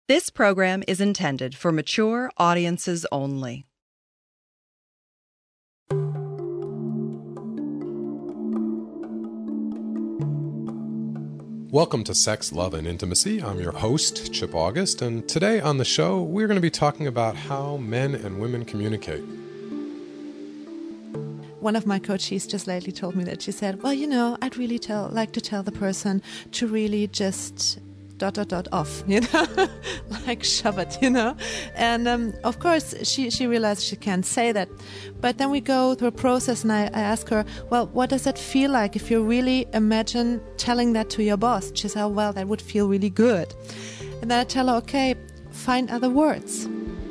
This program is intended for mature audiences only. Welcome to Sex, Love, and Intimacy. I'm your host, Chip August, and today on the show, we're going to be talking about how men and women communicate. One of my coaches just lately told me that she said, well, I'd really like to tell the person to really just ... off, like shove it, And of course, she realized she can't say that. But then we go through a process and I ask her, well, what does it feel like if you really imagine telling that to your boss? She said, oh, well, that would feel really good. And then I tell her, okay, find other words.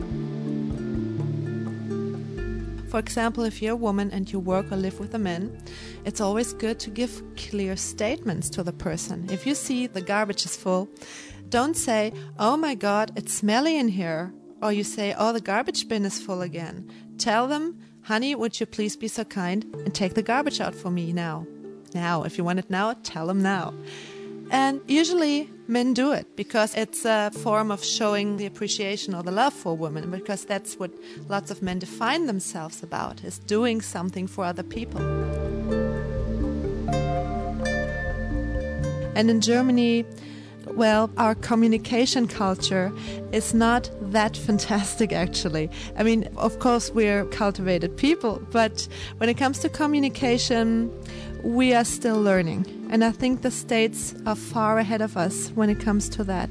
For example, if you're a woman and you work or live with a man, it's always good to give clear statements to the person. If you see the garbage is full, don't say, oh my God, it's smelly in here. Or you say, oh, the garbage bin is full again. Tell them, honey, would you please be so kind and take the garbage out for me now? Now, if you want it now, tell them now. And usually men do it because it's a form of showing the appreciation or the love for women, because that's what lots of men define themselves about, is doing something for other people. And in Germany, well, our communication culture is not that fantastic, actually. I mean, of course, we're cultivated people, but when it comes to communication, we are still learning. And I think the States are far ahead of us when it comes to that.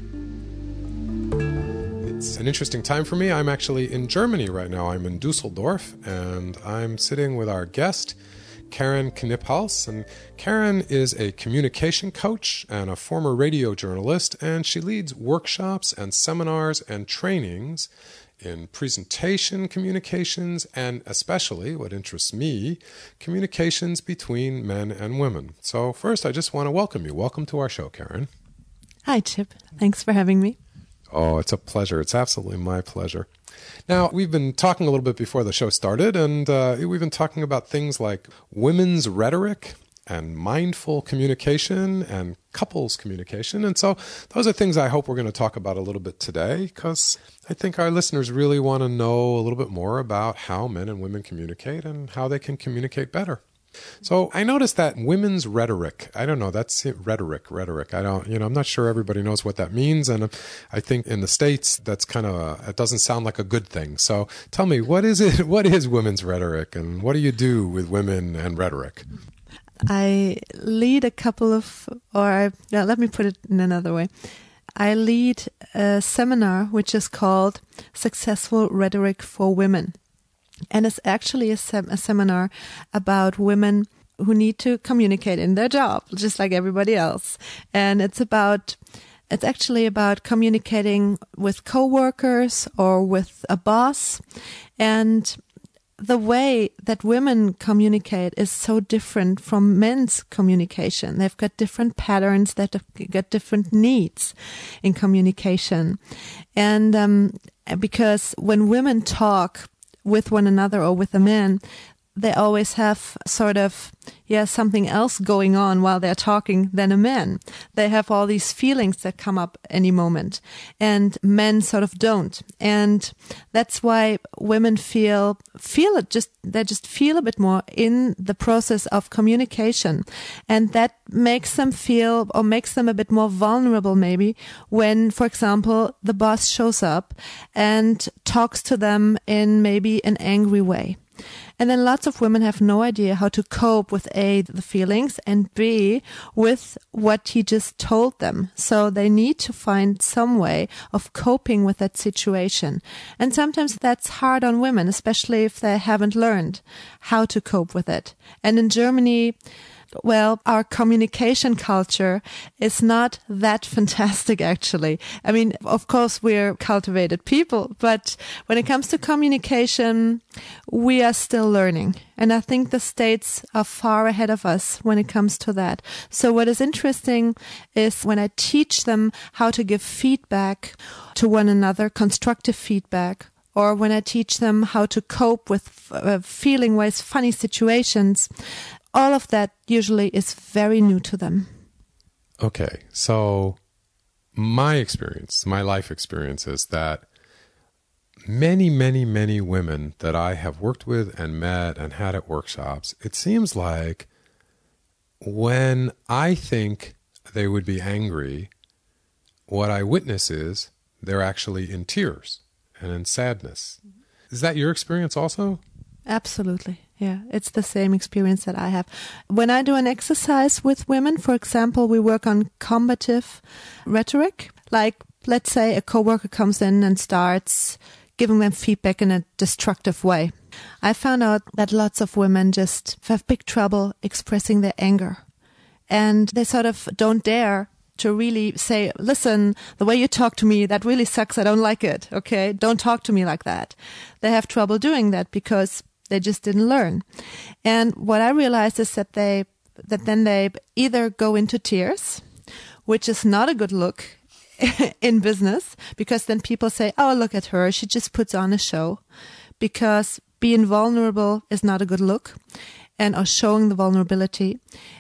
It's an interesting time for me. I'm actually in Germany right now. I'm in Dusseldorf, and I'm sitting with our guest, Karen Kniphals. And Karen is a communication coach and a former radio journalist, and she leads workshops and seminars and trainings in presentation communications and especially, what interests me, communications between men and women. So first, I just want to welcome you. Welcome to our show, Karen. Hi, Chip. Thanks for having me. Oh, it's a pleasure. It's absolutely my pleasure. Now, we've been talking a little bit before the show started, and we've been talking about things like women's rhetoric and mindful communication and couples communication. And so those are things I hope we're going to talk about a little bit today, because I think our listeners really want to know a little bit more about how men and women communicate and how they can communicate better. So I noticed that women's rhetoric, I don't know, that's it, rhetoric. I'm not sure everybody knows what that means. And I think in the States, that's it doesn't sound like a good thing. So tell me, what is it? What is women's rhetoric, and what do you do with women and rhetoric? I lead let me put it in another way. I lead a seminar which is called Successful Rhetoric for Women. And it's actually a seminar about women who need to communicate in their job, just like everybody else. And it's actually about communicating with coworkers or with a boss. And the way that women communicate is so different from men's communication. They've got different patterns, they've got different needs in communication. And because when women talk with one another or with a man, they always have something else going on while they're talking than a man. They have all these feelings that come up any moment, and men sort of don't. And that's why women feel it, they just feel a bit more in the process of communication. And that makes them feel, or makes them a bit more vulnerable maybe, when, for example, the boss shows up and talks to them in maybe an angry way. And then lots of women have no idea how to cope with A, the feelings, and B, with what he just told them. So they need to find some way of coping with that situation. And sometimes that's hard on women, especially if they haven't learned how to cope with it. And in Germany, well, our communication culture is not that fantastic, actually. I mean, of course, we're cultivated people, but when it comes to communication, we are still learning. And I think the States are far ahead of us when it comes to that. So what is interesting is when I teach them how to give feedback to one another, constructive feedback, or when I teach them how to cope with feeling-wise funny situations, all of that usually is very new to them. Okay, so my experience, my life experience is that many, many, many women that I have worked with and met and had at workshops, it seems like when I think they would be angry, what I witness is they're actually in tears and in sadness. Is that your experience also? Absolutely. Yeah, it's the same experience that I have. When I do an exercise with women, for example, we work on combative rhetoric. Like, let's say a coworker comes in and starts giving them feedback in a destructive way. I found out that lots of women just have big trouble expressing their anger. And they sort of don't dare to really say, listen, the way you talk to me, that really sucks. I don't like it. Okay, don't talk to me like that. They have trouble doing that because they just didn't learn. And what I realized is that then they either go into tears, which is not a good look in business, because then people say, oh, look at her, she just puts on a show, because being vulnerable is not a good look, and or showing the vulnerability.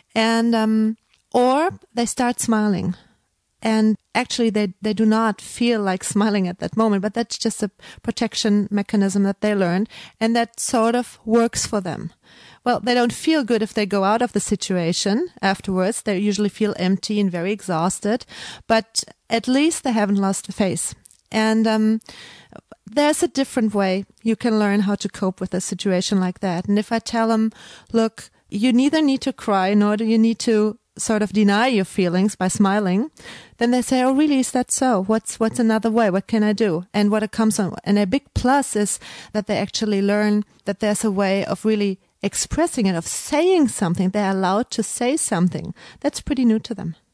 And or they start smiling. And actually, they do not feel like smiling at that moment, but that's just a protection mechanism that they learned, and that sort of works for them. Well, they don't feel good if they go out of the situation afterwards. They usually feel empty and very exhausted, but at least they haven't lost the face. And there's a different way you can learn how to cope with a situation like that. And if I tell them, look, you neither need to cry nor do you need to sort of deny your feelings by smiling, then they say, oh, really, is that so? What's another way? What can I do? And what it comes on. And a big plus is that they actually learn that there's a way of really expressing it, of saying something. They're allowed to say something. That's pretty new to them.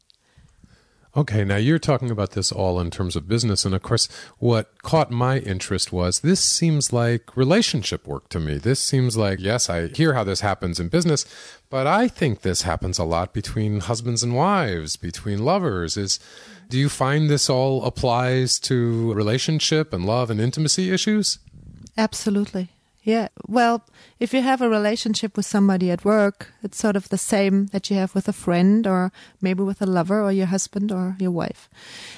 Okay, now you're talking about this all in terms of business. And of course, what caught my interest was this seems like relationship work to me. This seems like, yes, I hear how this happens in business, but I think this happens a lot between husbands and wives, between lovers. Do you find this all applies to relationship and love and intimacy issues? Absolutely. Yeah. Well, if you have a relationship with somebody at work, it's sort of the same that you have with a friend or maybe with a lover or your husband or your wife,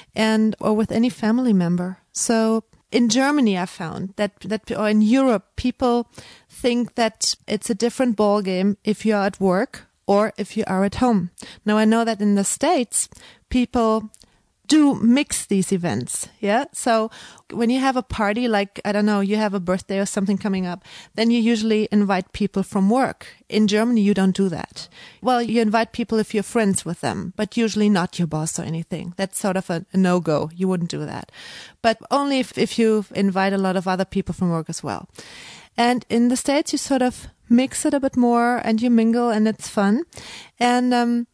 or with any family member. So in Germany, I found that or in Europe, people think that it's a different ballgame if you're at work or if you are at home. Now, I know that in the States, people do mix these events. Yeah. So when you have a party, like, I don't know, you have a birthday or something coming up, then you usually invite people from work. In Germany, you don't do that. Well, you invite people if you're friends with them, but usually not your boss or anything. That's sort of a no-go. You wouldn't do that. But only if you invite a lot of other people from work as well. And in the States, you sort of mix it a bit more and you mingle and it's fun. And,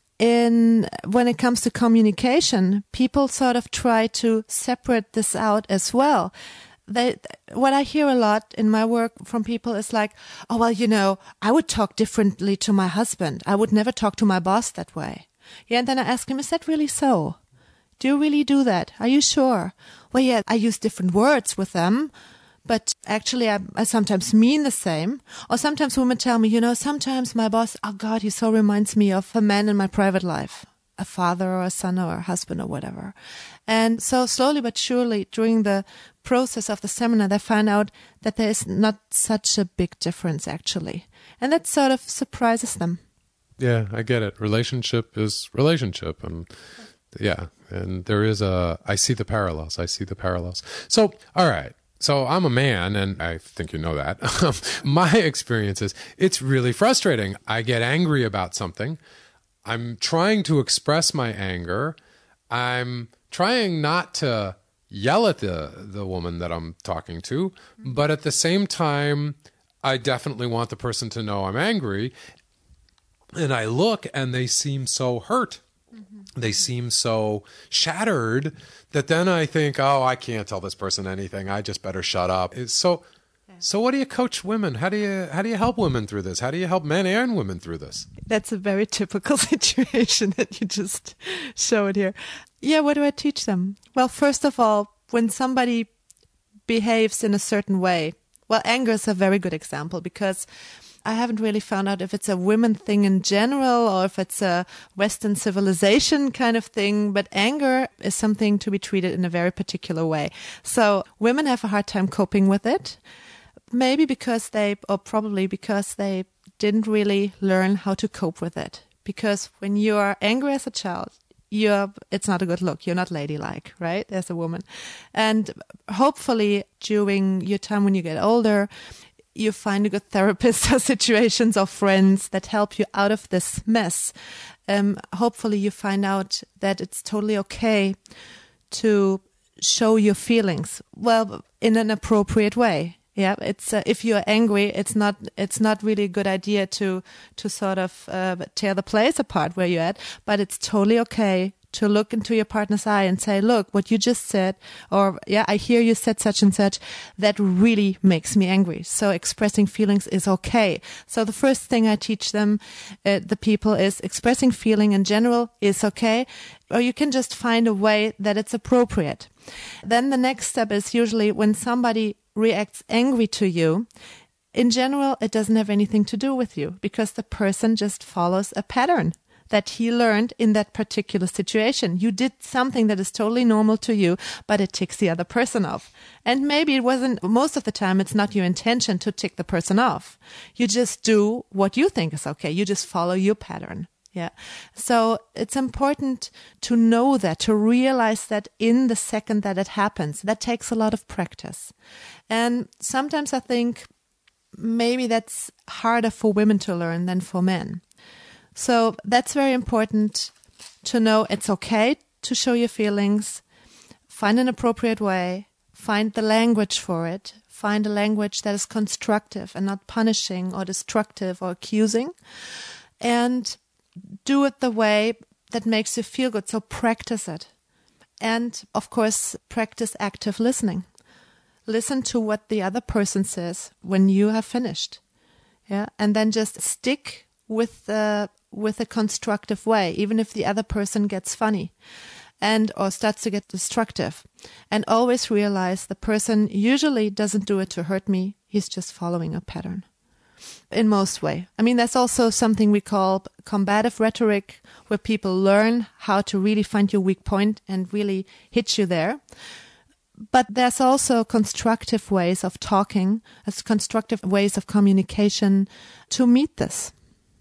when it comes to communication, people sort of try to separate this out as well. What I hear a lot in my work from people is like, oh, well, I would talk differently to my husband. I would never talk to my boss that way. Yeah. And then I ask him, is that really so? Do you really do that? Are you sure? Well, yeah, I use different words with them. But actually, I sometimes mean the same. Or sometimes women tell me, sometimes my boss, oh God, he so reminds me of a man in my private life, a father or a son or a husband or whatever. And so slowly but surely, during the process of the seminar, they find out that there is not such a big difference, actually. And that sort of surprises them. Yeah, I get it. Relationship is relationship. And yeah, and there is I see the parallels. So, all right. So I'm a man, and I think you know that. My experience is it's really frustrating. I get angry about something. I'm trying to express my anger. I'm trying not to yell at the woman that I'm talking to, but at the same time, I definitely want the person to know I'm angry. And I look, and they seem so hurt. They seem so shattered that then I think, oh, I can't tell this person anything. I just better shut up. So what do you coach women? How do you help women through this? How do you help men and women through this? That's a very typical situation that you just showed here. Yeah, what do I teach them? Well, first of all, when somebody behaves in a certain way, well, anger is a very good example because I haven't really found out if it's a women thing in general or if it's a Western civilization kind of thing, but anger is something to be treated in a very particular way. So women have a hard time coping with it, maybe because probably because they didn't really learn how to cope with it. Because when you are angry as a child, it's not a good look. You're not ladylike, right? As a woman. And hopefully during your time when you get older, you find a good therapist or situations or friends that help you out of this mess. Hopefully you find out that it's totally okay to show your feelings, well, in an appropriate way. Yeah, it's if you're angry, it's not really a good idea to sort of tear the place apart where you're at, but it's totally okay to look into your partner's eye and say, look, what you just said, or yeah, I hear you said such and such, that really makes me angry. So expressing feelings is okay. So the first thing I teach them, the people, is expressing feeling in general is okay, or you can just find a way that it's appropriate. Then the next step is usually when somebody reacts angry to you, in general, it doesn't have anything to do with you because the person just follows a pattern that he learned in that particular situation. You did something that is totally normal to you, but it ticks the other person off. And maybe it wasn't, most of the time, it's not your intention to tick the person off. You just do what you think is okay. You just follow your pattern. Yeah. So it's important to know that, to realize that in the second that it happens. That takes a lot of practice. And sometimes I think maybe that's harder for women to learn than for men. So that's very important to know it's okay to show your feelings, find an appropriate way, find the language for it, find a language that is constructive and not punishing or destructive or accusing, and do it the way that makes you feel good. So practice it. And of course, practice active listening. Listen to what the other person says when you have finished. Yeah. And then just stick with a constructive way, even if the other person gets funny or starts to get destructive. And always realize the person usually doesn't do it to hurt me. He's just following a pattern. In most way. I mean, that's also something we call combative rhetoric, where people learn how to really find your weak point and really hit you there. But there's also constructive ways of talking, constructive ways of communication to meet this.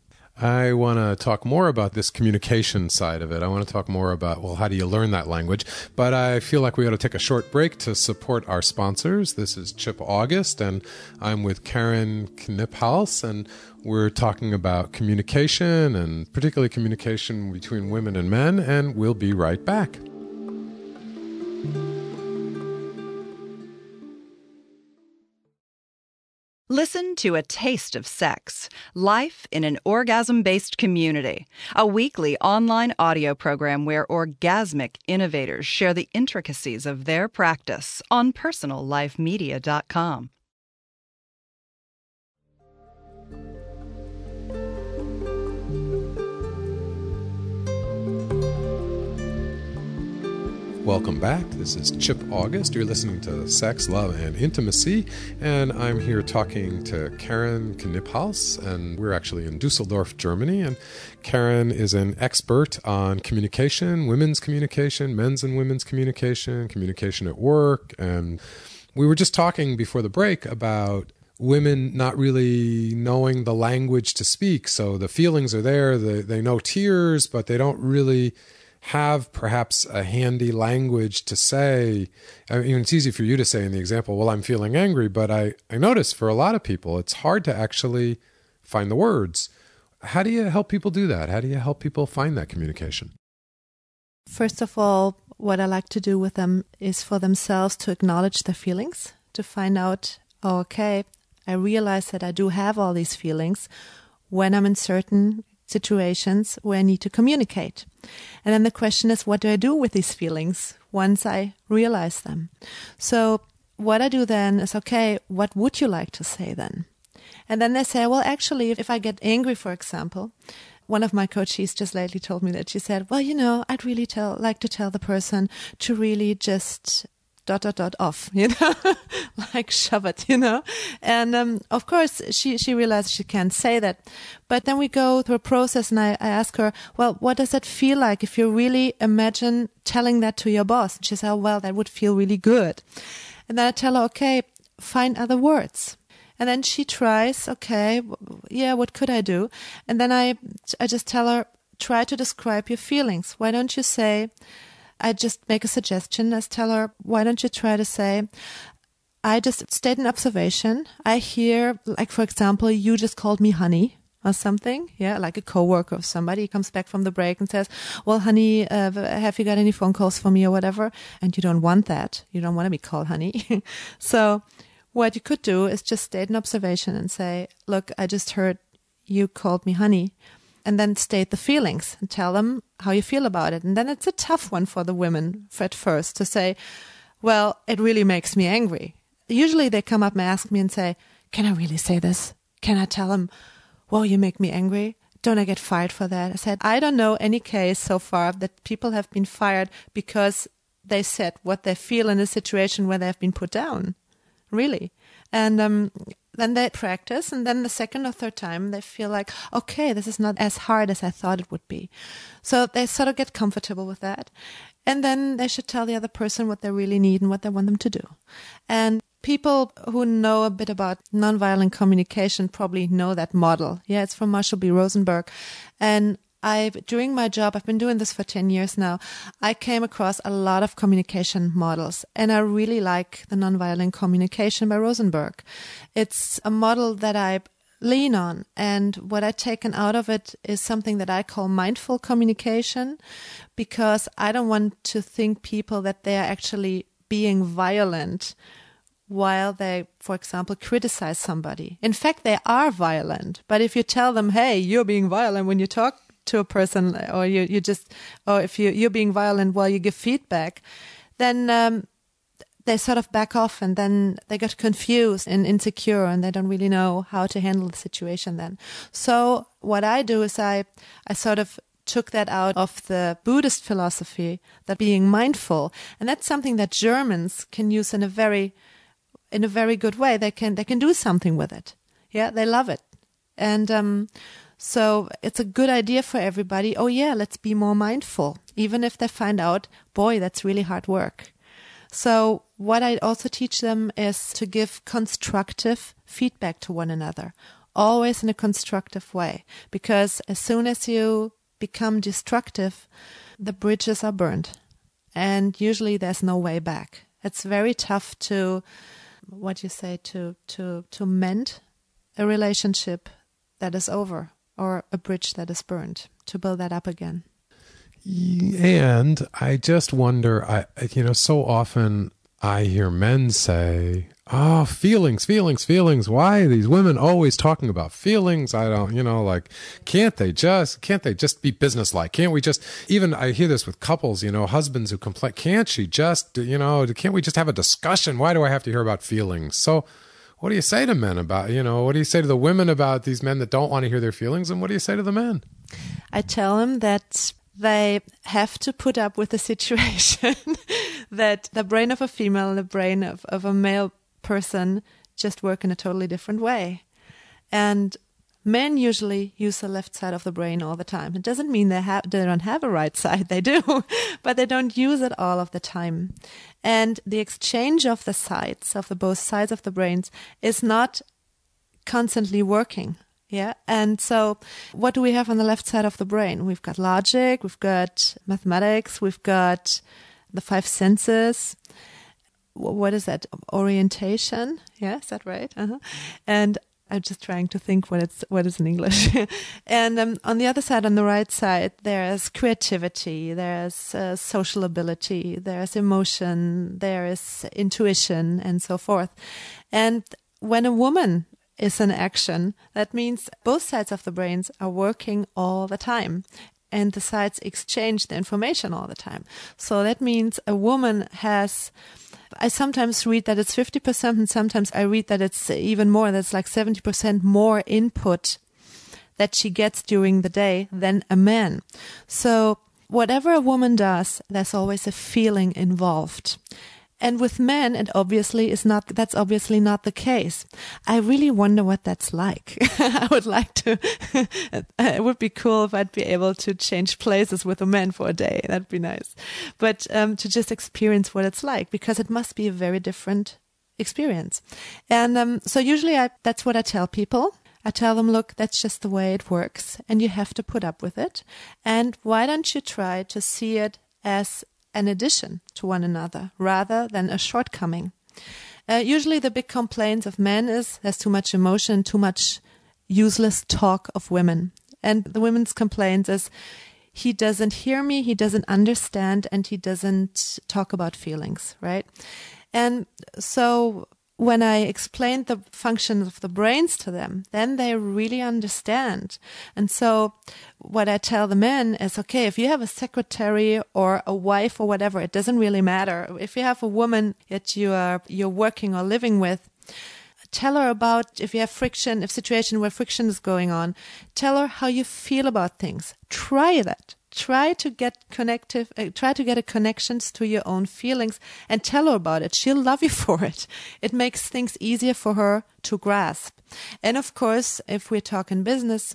I want to talk more about this communication side of it. I want to talk more about, well, how do you learn that language? But I feel like we ought to take a short break to support our sponsors. This is Chip August, and I'm with Karen Kniphals, and we're talking about communication, and particularly communication between women and men, and we'll be right back. Listen to A Taste of Sex, Life in an Orgasm-Based Community, a weekly online audio program where orgasmic innovators share the intricacies of their practice on PersonalLifeMedia.com. Welcome back. This is Chip August. You're listening to Sex, Love, and Intimacy, and I'm here talking to Karen Kniphals, and we're actually in Dusseldorf, Germany, and Karen is an expert on communication, women's communication, men's and women's communication, communication at work, and we were just talking before the break about women not really knowing the language to speak, so the feelings are there, they know tears, but they don't really have perhaps a handy language to say. I mean, it's easy for you to say in the example, well, I'm feeling angry, but I notice for a lot of people, it's hard to actually find the words. How do you help people do that? How do you help people find that communication? First of all, what I like to do with them is for themselves to acknowledge their feelings, to find out, oh, okay, I realize that I do have all these feelings when I'm in certain situations where I need to communicate. And then the question is, what do I do with these feelings once I realize them? So what I do then is, okay, what would you like to say then? And then they say, well, actually, if I get angry, for example, one of my coaches just lately told me that she said, well, I'd really like to tell the person to really just off, like shove it, And of course, she realized she can't say that. But then we go through a process and I ask her, well, what does it feel like if you really imagine telling that to your boss? And she said, oh, well, that would feel really good. And then I tell her, okay, find other words. And then she tries, okay, yeah, what could I do? And then I just tell her, try to describe your feelings. Why don't you say, I just make a suggestion. I tell her, why don't you try to say, I just state an observation. I hear, like, for example, you just called me honey or something. Yeah, like a coworker of somebody comes back from the break and says, well, honey, have you got any phone calls for me or whatever? And you don't want that. You don't want to be called honey. So what you could do is just state an observation and say, look, I just heard you called me honey. And then state the feelings and tell them how you feel about it. And then it's a tough one for the women at first to say, well, it really makes me angry. Usually they come up and ask me and say, can I really say this? Can I tell them, well, you make me angry? Don't I get fired for that? I said, I don't know any case so far that people have been fired because they said what they feel in a situation where they have been put down. Really. And then they practice, and then the second or third time they feel like, okay, this is not as hard as I thought it would be. So they sort of get comfortable with that. And then they should tell the other person what they really need and what they want them to do. And people who know a bit about nonviolent communication probably know that model. Yeah, it's from Marshall B. Rosenberg. And during my job, I've been doing this for 10 years now, I came across a lot of communication models, and I really like the nonviolent communication by Rosenberg. It's a model that I lean on, and what I've taken out of it is something that I call mindful communication, because I don't want to think people that they are actually being violent while they, for example, criticize somebody. In fact, they are violent, but if you tell them, hey, you're being violent when you talk to a person, or or if you're being violent while you give feedback, then they sort of back off, and then they get confused and insecure, and they don't really know how to handle the situation then. So what I do is I sort of took that out of the Buddhist philosophy, that being mindful, and that's something that Germans can use in a very good way. They can do something with it. Yeah, they love it, and so it's a good idea for everybody. Oh yeah, let's be more mindful, even if they find out, boy, that's really hard work. So what I also teach them is to give constructive feedback to one another, always in a constructive way, because as soon as you become destructive, the bridges are burned, and usually there's no way back. It's very tough to mend a relationship that is over, or a bridge that is burned, to build that up again. And I just wonder, so often I hear men say, oh, feelings. Why are these women always talking about feelings? I don't, can't they just be businesslike? Can't we just, even I hear this with couples, husbands who complain, can't we just have a discussion? Why do I have to hear about feelings? So what do you say to men about, what do you say to the women about these men that don't want to hear their feelings? And what do you say to the men? I tell them that they have to put up with the situation that the brain of a female and the brain of a male person just work in a totally different way. And men usually use the left side of the brain all the time. It doesn't mean they don't have a right side. They do, but they don't use it all of the time. And the exchange of the sides, of the both sides of the brains, is not constantly working. Yeah. And so what do we have on the left side of the brain? We've got logic, we've got mathematics, we've got the five senses. What is that? Orientation. Yeah. Is that right? Uh-huh. And I'm just trying to think what is in English. And on the other side, on the right side, there's creativity, there's social ability, there's emotion, there is intuition, and so forth. And when a woman is in action, that means both sides of the brains are working all the time, and the sides exchange the information all the time. So that means a woman has, I sometimes read that it's 50%, and sometimes I read that it's even more, that's like 70% more input that she gets during the day than a man. So whatever a woman does, there's always a feeling involved. And with men, that's obviously not the case. I really wonder what that's like. I would like to, it would be cool if I'd be able to change places with a man for a day. That'd be nice. But to just experience what it's like, because it must be a very different experience. And so usually that's what I tell people. I tell them, look, that's just the way it works and you have to put up with it. And why don't you try to see it as an addition to one another rather than a shortcoming? Usually the big complaints of men is there's too much emotion, too much useless talk of women. And the women's complaints is he doesn't hear me, he doesn't understand, and he doesn't talk about feelings, right? And so when I explained the functions of the brains to them, then they really understand. And so what I tell the men is, okay, if you have a secretary or a wife or whatever, it doesn't really matter. If you have a woman that you're working or living with, tell her about if you have friction, if situation where friction is going on, tell her how you feel about things. Try that. Try to get a connections to your own feelings and tell her about it. She'll love you for it. It makes things easier for her to grasp. And of course, if we're talking business,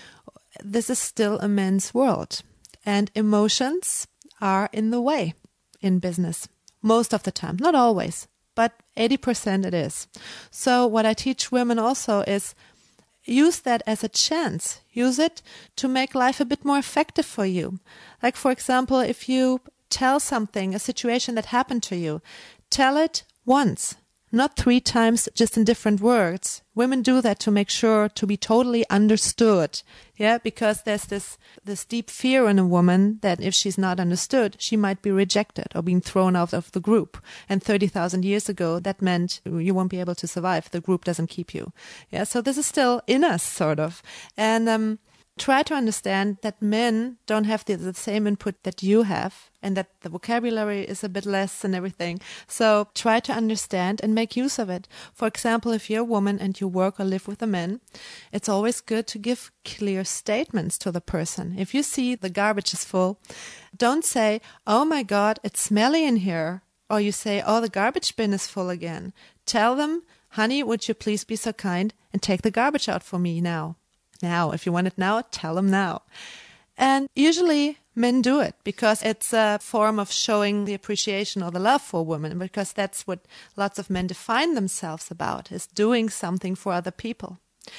this is still a man's world. And emotions are in the way in business. Most of the time, not always, but 80% it is. So what I teach women also is use that as a chance. Use it to make life a bit more effective for you. Like, for example, if you tell something, a situation that happened to you, tell it once, not 3 times, just in different words. Women do that to make sure to be totally understood. Yeah, because there's this deep fear in a woman that if she's not understood, she might be rejected or being thrown out of the group. And 30,000 years ago, that meant you won't be able to survive. The group doesn't keep you. Yeah, so this is still in us, sort of. And try to understand that men don't have the same input that you have, and that the vocabulary is a bit less and everything. So try to understand and make use of it. For example, if you're a woman and you work or live with a man, it's always good to give clear statements to the person. If you see the garbage is full, don't say, oh my God, it's smelly in here. Or you say, oh, the garbage bin is full again. Tell them, honey, would you please be so kind and take the garbage out for me now? Now, if you want it now, tell them now. And usually men do it because it's a form of showing the appreciation or the love for women, because that's what lots of men define themselves about, is doing something for other people.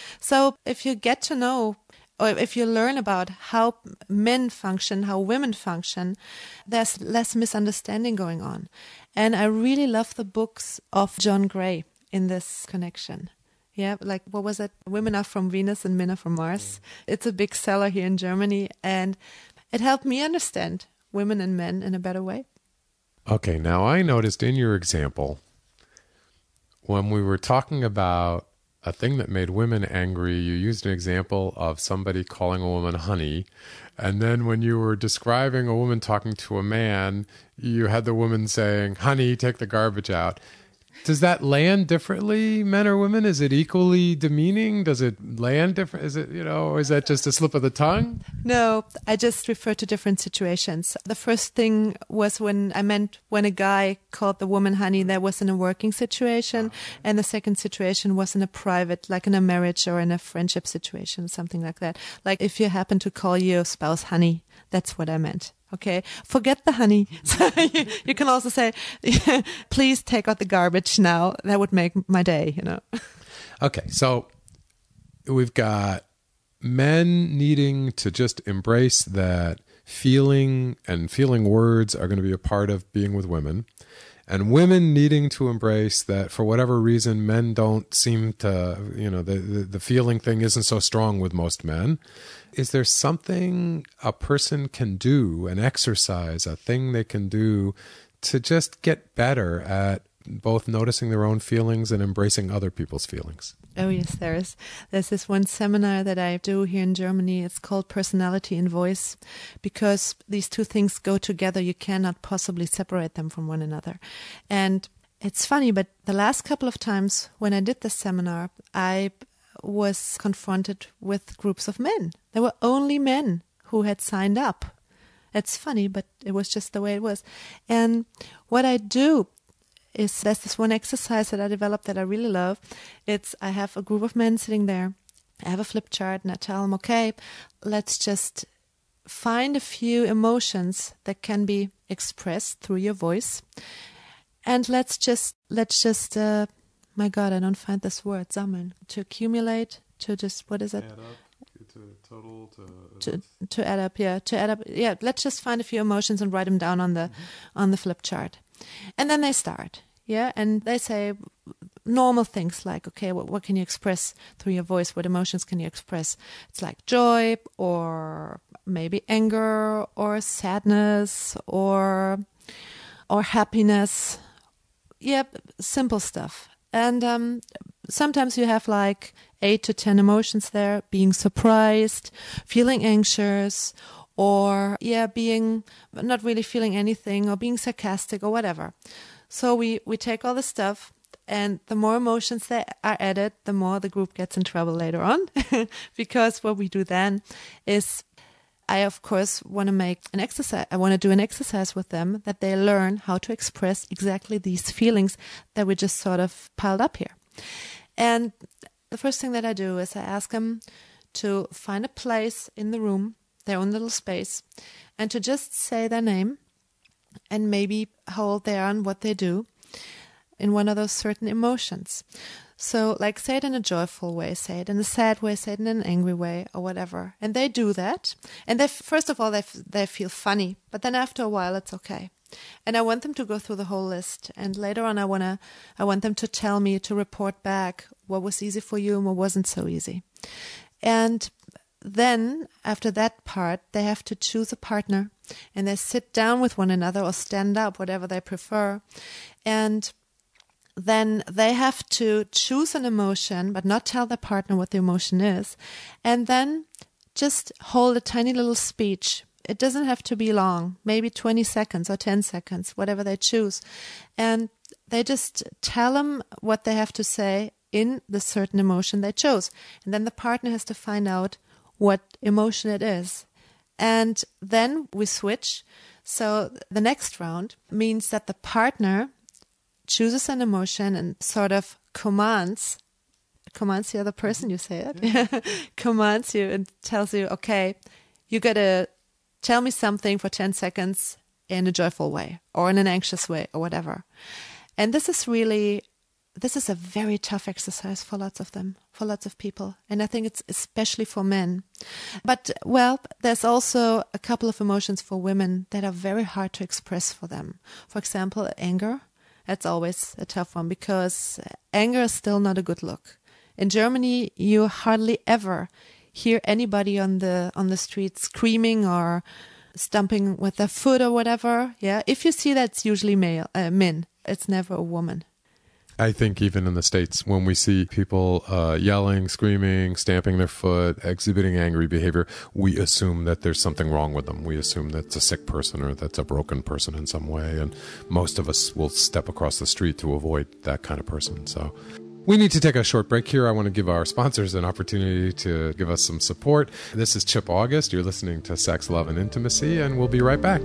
So if you get to know, or if you learn about how men function, how women function, there's less misunderstanding going on. And I really love the books of John Gray in this connection. Yeah, like, what was it? Women Are From Venus and Men Are From Mars. It's a big seller here in Germany, and it helped me understand women and men in a better way. Okay, now I noticed in your example, when we were talking about a thing that made women angry, you used an example of somebody calling a woman honey. And then when you were describing a woman talking to a man, you had the woman saying, honey, take the garbage out. Does that land differently, men or women? Is it equally demeaning? Does it land different? Is it, or is that just a slip of the tongue? No, I just refer to different situations. The first thing was when a guy called the woman honey, that was in a working situation. And the second situation was in a private, like in a marriage or in a friendship situation, something like that. Like if you happen to call your spouse honey, that's what I meant. Okay, forget the honey. So you can also say, please take out the garbage now. That would make my day, Okay, so we've got men needing to just embrace that feeling, and feeling words are going to be a part of being with women. And women needing to embrace that for whatever reason, men don't seem to, the feeling thing isn't so strong with most men. Is there something a person can do, an exercise, a thing they can do to just get better at both noticing their own feelings and embracing other people's feelings? Oh, yes, there is. There's this one seminar that I do here in Germany. It's called Personality and Voice, because these two things go together. You cannot possibly separate them from one another. And it's funny, but the last couple of times when I did this seminar, I was confronted with groups of men. There were only men who had signed up. It's funny, but it was just the way it was. And what I do is there's this one exercise that I developed that I really love. I have a group of men sitting there. I have a flip chart and I tell them, okay, let's just find a few emotions that can be expressed through your voice. And let's just, my God, I don't find this word, sammeln, to accumulate, to just, what is it? Add up, to total, to add up, yeah. Let's just find a few emotions and write them down on the flip chart. And then they start, yeah, and they say normal things like, okay, what can you express through your voice? What emotions can you express? It's like joy, or maybe anger, or sadness, or happiness. Yep, simple stuff. And sometimes you have like 8 to 10 emotions there: being surprised, feeling anxious, or being not really feeling anything, or being sarcastic, or whatever. So we take all the stuff, and the more emotions that are added, the more the group gets in trouble later on. Because what we do then is, I of course want to make an exercise. I want to do an exercise with them that they learn how to express exactly these feelings that we just sort of piled up here. And the first thing that I do is I ask them to find a place in the room, their own little space, and to just say their name and maybe how old they are and what they do in one of those certain emotions. So like, say it in a joyful way, say it in a sad way, say it in an angry way, or whatever. And they do that. And first of all, they feel funny, but then after a while, it's okay. And I want them to go through the whole list. And later on, I want them to tell me, to report back what was easy for you and what wasn't so easy. And then after that part, they have to choose a partner, and they sit down with one another or stand up, whatever they prefer. And then they have to choose an emotion, but not tell their partner what the emotion is. And then just hold a tiny little speech. It doesn't have to be long, maybe 20 seconds or 10 seconds, whatever they choose. And they just tell them what they have to say in the certain emotion they chose. And then the partner has to find out what emotion it is. And then we switch. So the next round means that the partner chooses an emotion and sort of commands the other person, you say it, yeah. Commands you and tells you, okay, you got to tell me something for 10 seconds in a joyful way or in an anxious way or whatever. And this is a very tough exercise for lots of them, for lots of people. And I think it's especially for men. But, well, there's also a couple of emotions for women that are very hard to express for them. For example, anger. That's always a tough one because anger is still not a good look. In Germany, you hardly ever hear anybody on the street screaming or stomping with their foot or whatever. Yeah, if you see that, it's usually men. It's never a woman. I think even in the States, when we see people yelling, screaming, stamping their foot, exhibiting angry behavior, we assume that there's something wrong with them. We assume that's a sick person or that's a broken person in some way. And most of us will step across the street to avoid that kind of person. So we need to take a short break here. I want to give our sponsors an opportunity to give us some support. This is Chip August. You're listening to Sex, Love, and Intimacy, and we'll be right back.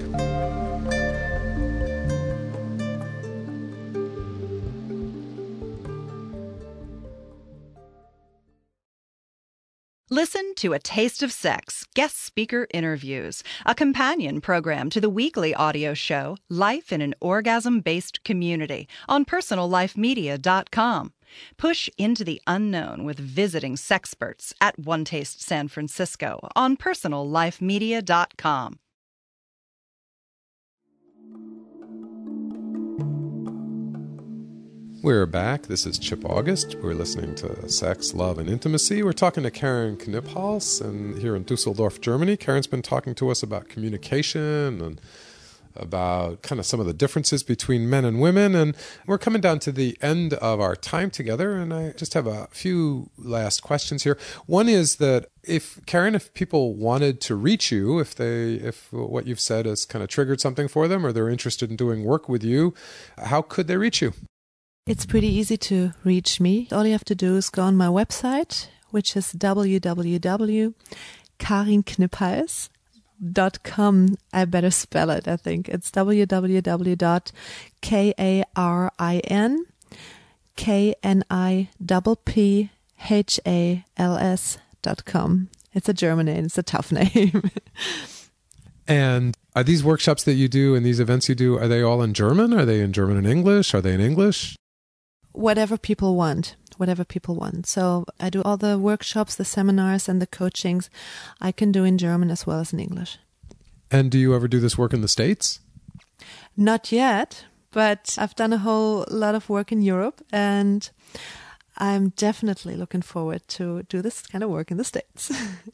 Listen to A Taste of Sex, guest speaker interviews, a companion program to the weekly audio show Life in an Orgasm-Based Community on PersonalLifeMedia.com. Push into the unknown with visiting sexperts at One Taste San Francisco on PersonalLifeMedia.com. We're back. This is Chip August. We're listening to Sex, Love, and Intimacy. We're talking to Karen Kniphals and here in Dusseldorf, Germany. Karen's been talking to us about communication and about kind of some of the differences between men and women. And we're coming down to the end of our time together. And I just have a few last questions here. One is that if people wanted to reach you, if what you've said has kind of triggered something for them or they're interested in doing work with you, how could they reach you? It's pretty easy to reach me. All you have to do is go on my website, which is www.karinkniphals, .com. I better spell it, I think. It's www.karinpphals.com. It's a German name. It's a tough name. And are these workshops that you do and these events you do, are they all in German? Are they in German and English? Are they in English? Whatever people want. So I do all the workshops, the seminars, and the coachings I can do in German as well as in English. And do you ever do this work in the States? Not yet, but I've done a whole lot of work in Europe, and I'm definitely looking forward to do this kind of work in the States.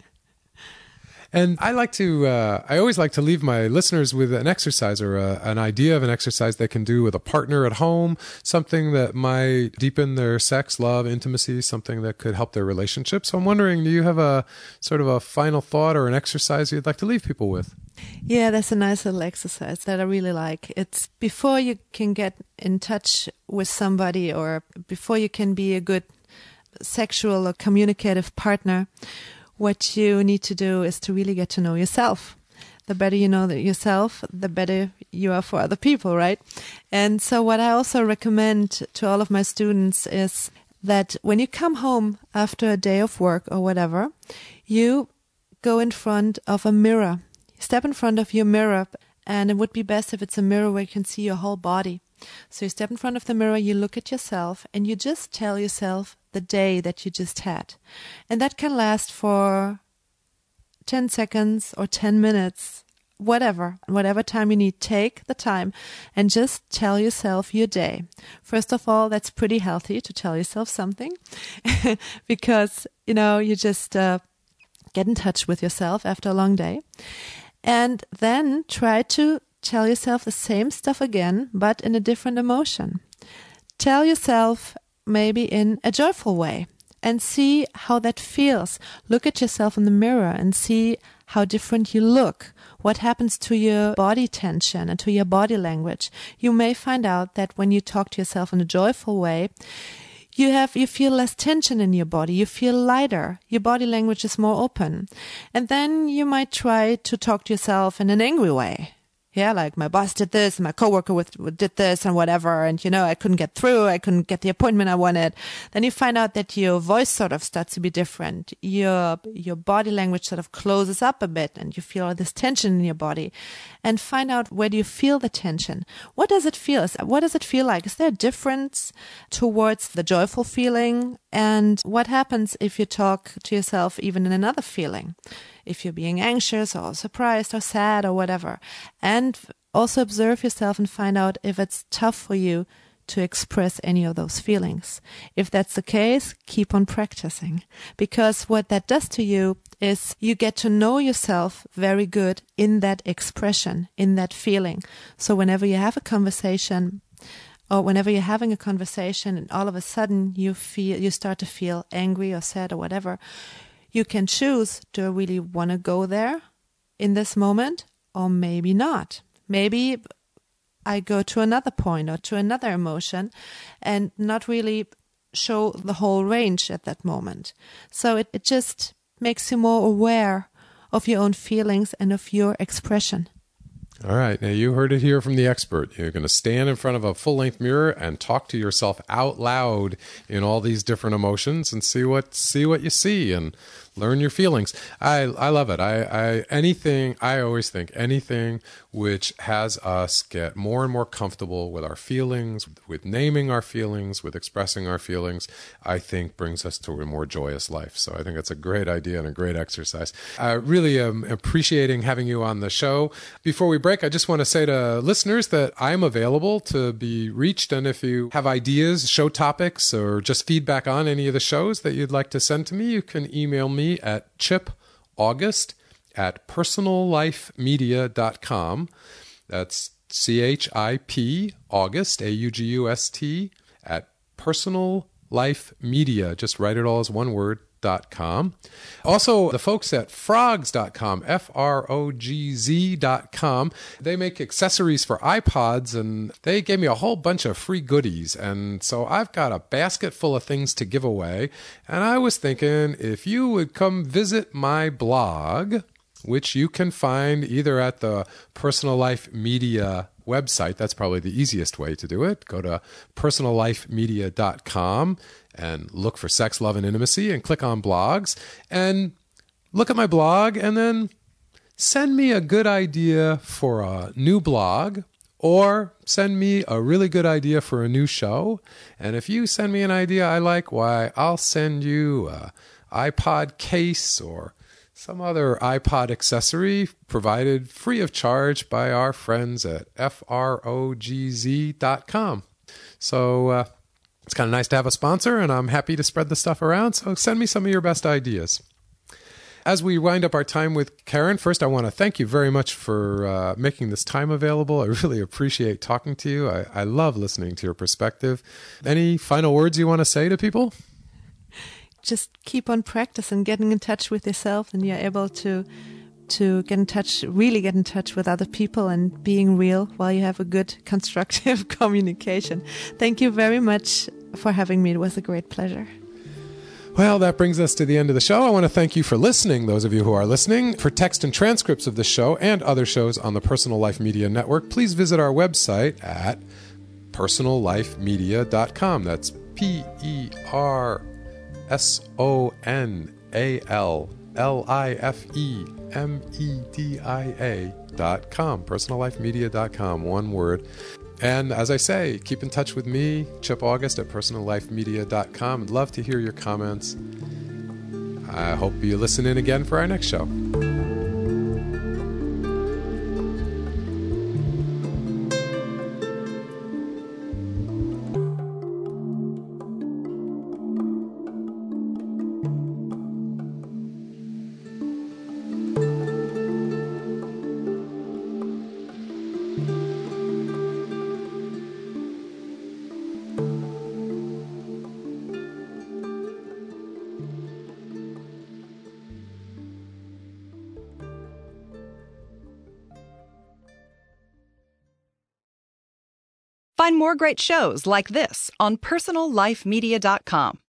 And I always like to leave my listeners with an exercise or an idea of an exercise they can do with a partner at home, something that might deepen their sex, love, intimacy, something that could help their relationship. So I'm wondering, do you have a sort of a final thought or an exercise you'd like to leave people with? Yeah, that's a nice little exercise that I really like. It's before you can get in touch with somebody or before you can be a good sexual or communicative partner, what you need to do is to really get to know yourself. The better you know yourself, the better you are for other people, right? And so what I also recommend to all of my students is that when you come home after a day of work or whatever, you go in front of a mirror. Step in front of your mirror, and it would be best if it's a mirror where you can see your whole body. So you step in front of the mirror, you look at yourself, and you just tell yourself the day that you just had. And that can last for 10 seconds or 10 minutes, whatever time you need. Take the time and just tell yourself your day. First of all, that's pretty healthy to tell yourself something because, you just get in touch with yourself after a long day. And then try to tell yourself the same stuff again, but in a different emotion. Tell yourself maybe in a joyful way and see how that feels. Look at yourself in the mirror and see how different you look. What happens to your body tension and to your body language? You may find out that when you talk to yourself in a joyful way, you feel less tension in your body. You feel lighter. Your body language is more open. And then you might try to talk to yourself in an angry way. Yeah, like my boss did this, and my coworker did this and whatever, and I couldn't get through, I couldn't get the appointment I wanted. Then you find out that your voice sort of starts to be different. Your body language sort of closes up a bit, and you feel this tension in your body. And find out, where do you feel the tension? What does it feel? What does it feel like? Is there a difference towards the joyful feeling? And what happens if you talk to yourself even in another feeling? If you're being anxious or surprised or sad or whatever. And also observe yourself and find out if it's tough for you to express any of those feelings. If that's the case, keep on practicing. Because what that does to you is you get to know yourself very good in that expression, in that feeling. So whenever you have a conversation, or whenever you're having a conversation and all of a sudden you start to feel angry or sad or whatever, you can choose, do I really want to go there in this moment or maybe not? Maybe I go to another point or to another emotion and not really show the whole range at that moment. So it just makes you more aware of your own feelings and of your expression. All right. Now you heard it here from the expert. You're going to stand in front of a full-length mirror and talk to yourself out loud in all these different emotions and see what you see and learn your feelings. I love it. I always think anything which has us get more and more comfortable with our feelings, with naming our feelings, with expressing our feelings, I think brings us to a more joyous life. So I think it's a great idea and a great exercise. I really am appreciating having you on the show. Before we break, I just want to say to listeners that I'm available to be reached. And if you have ideas, show topics, or just feedback on any of the shows that you'd like to send to me, you can email me at chipaugust@personallifemedia.com. That's CHIP August, AUGUST, at personallifemedia. Just write it all as one word. .com. Also, the folks at frogz.com, frogz.com, they make accessories for iPods, and they gave me a whole bunch of free goodies. And so I've got a basket full of things to give away. And I was thinking, if you would come visit my blog, which you can find either at the Personal Life Media website. That's probably the easiest way to do it. Go to personallifemedia.com and look for Sex, Love, and Intimacy and click on blogs and look at my blog and then send me a good idea for a new blog or send me a really good idea for a new show. And if you send me an idea I like, why, I'll send you an iPod case or some other iPod accessory provided free of charge by our friends at frogz.com. So it's kind of nice to have a sponsor, and I'm happy to spread the stuff around. So send me some of your best ideas. As we wind up our time with Karen, first I want to thank you very much for making this time available. I really appreciate talking to you. I love listening to your perspective. Any final words you want to say to people? Just keep on practicing, getting in touch with yourself, and you're able to get in touch with other people and being real while you have a good constructive communication. Thank you very much for having me. It was a great pleasure. Well, that brings us to the end of the show. I want to thank you for listening, those of you who are listening. For text and transcripts of the show and other shows on the Personal Life Media Network, please visit our website at personallifemedia.com. That's personallifemedia.com. Personallifemedia.com, one word. And as I say, keep in touch with me, Chip August, at personallifemedia.com. I'd love to hear your comments. I hope you listen in again for our next show. Find more great shows like this on personallifemedia.com.